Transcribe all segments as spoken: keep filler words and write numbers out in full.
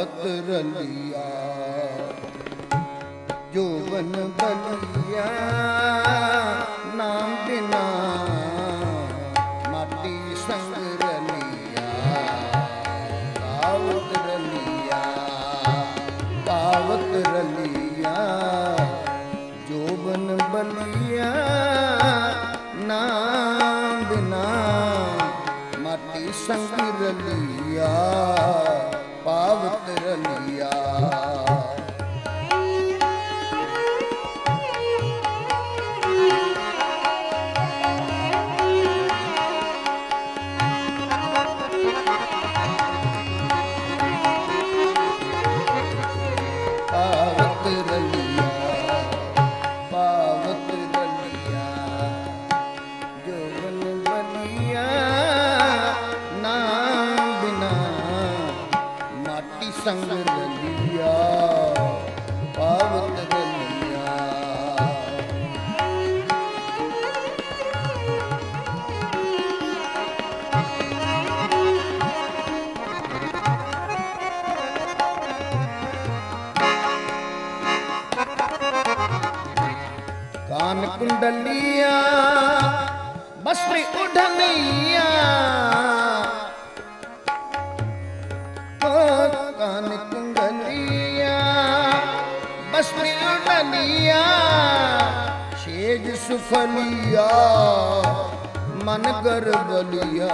पावत रलिया जोबन बलिया नाम बिना माटी संग रलिया पावत रलिया पावत रलिया जोबन बलिया नाम बिना माटी संग रलिया पावत रलिया संग रलिया पावत रलिया कान कुंडलिया बस्त्री उड़निया कान कुंडलिया बस्त्री उड़निया शेज सुफलिया मन गर्बलिया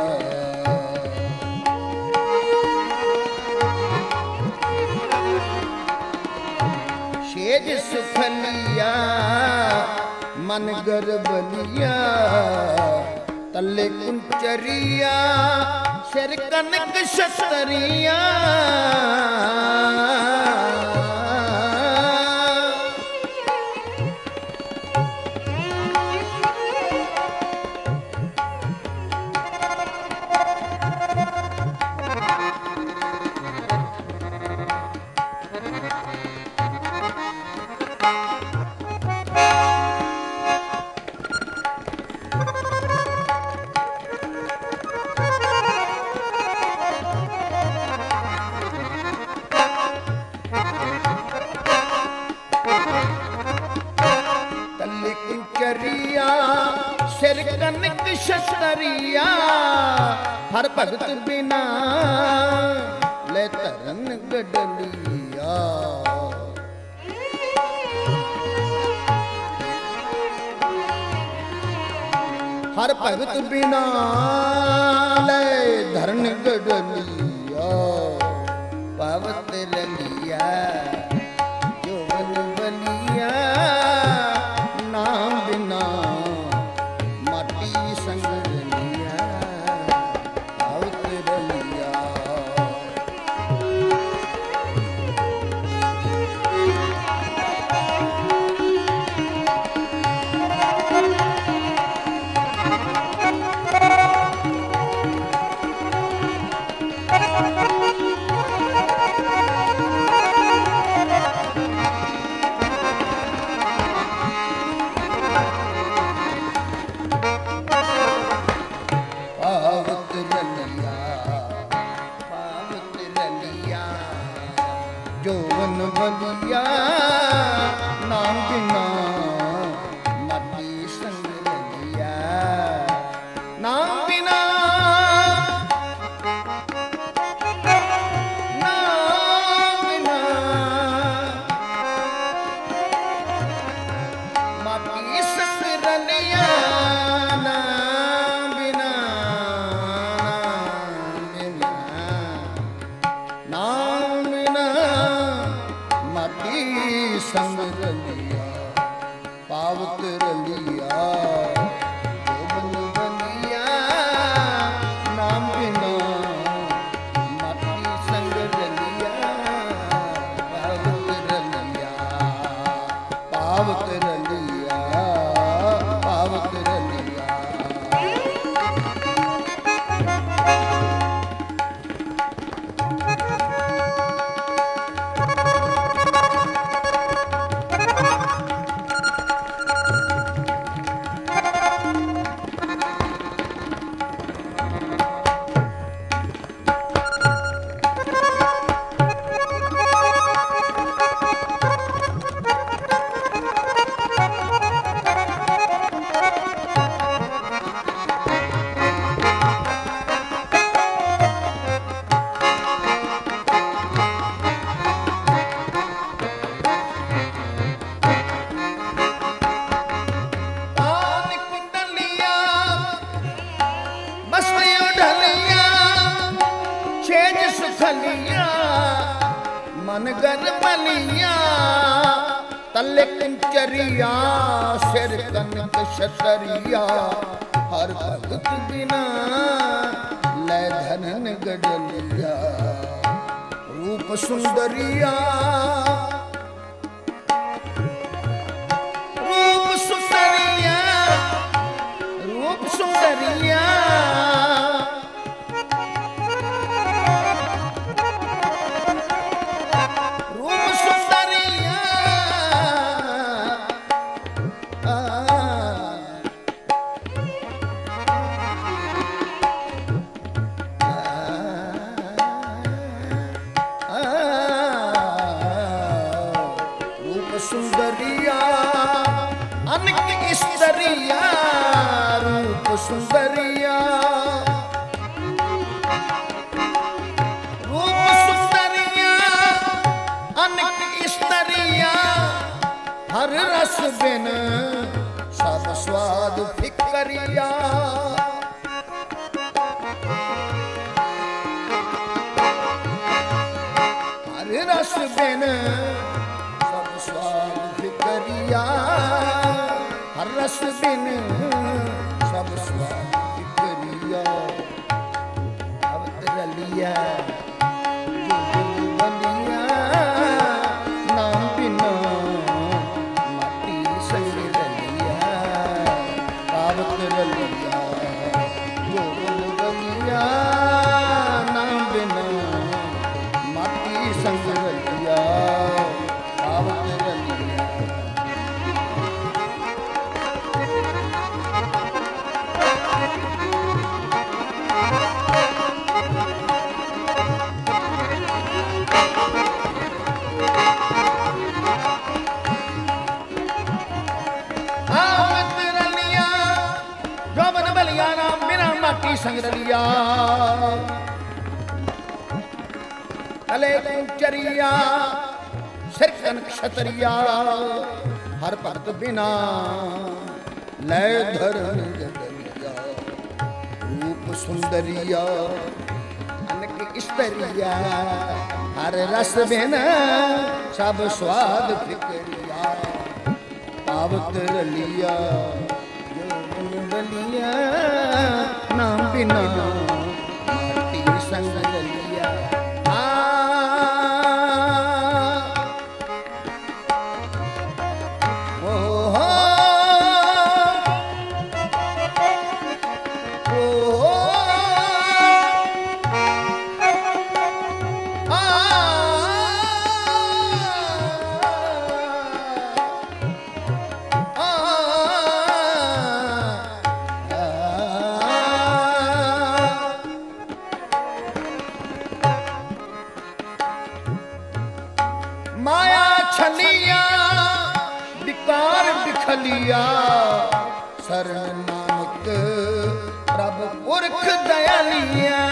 शेज सुफलिया मन गर्बलिया तले कुंचरिया सिर कनक शतरिया सिर कनक शतरिया हर भगत बिना ले तरन गडलिया हर भगत बिना ले धरन गडलिया पावत रलिया जोबन बलिया नाम बिना संग रलिया पावत रलिया सुखलिया मन गर बलिया तले कंचरिया सिर कनक छतरिया हर भगत बिना ले धनन गडलिया रूप सुंदरिया रूप सुंदरिया रूप सुंदरिया सुंदरिया अनक स्तरिया रूप सुंदरिया रूप सुंदरिया अनक स्तरिया हर रस बिन सब स्वाद फिक्रिया हर रस बिन स्वाद फिक्रिया हर रस बिन सब स्वाद फिक्रिया अवतरलिया बलिया नाम बिना माटी संग रलिया अवतरलिया बलिया नाम बिना माटी संग रलिया संग रलिया तले कंचरिया सिर कनक छतरिया हर भगत बिना ले धरन गदलिया रूप सुंदरिया अनक स्तरिया हर रस बिन सब स्वाद फिक्रिया पावत रलिया बलिया नाम बिना माटी संग रलिया माया छलिया विकार बिखलिया शरण नानक प्रभु पुरख दयालिया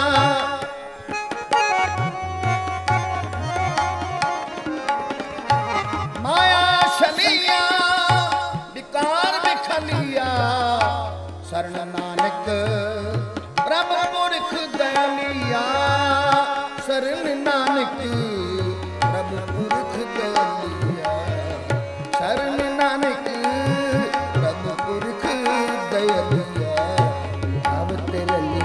माया छलिया विकार बिखलिया शरण नानक प्रभु पुरख दयालिया शरण नानक पुरख दयालिया शरण नानक प्रभु पुरख दयालिया अवतरलिया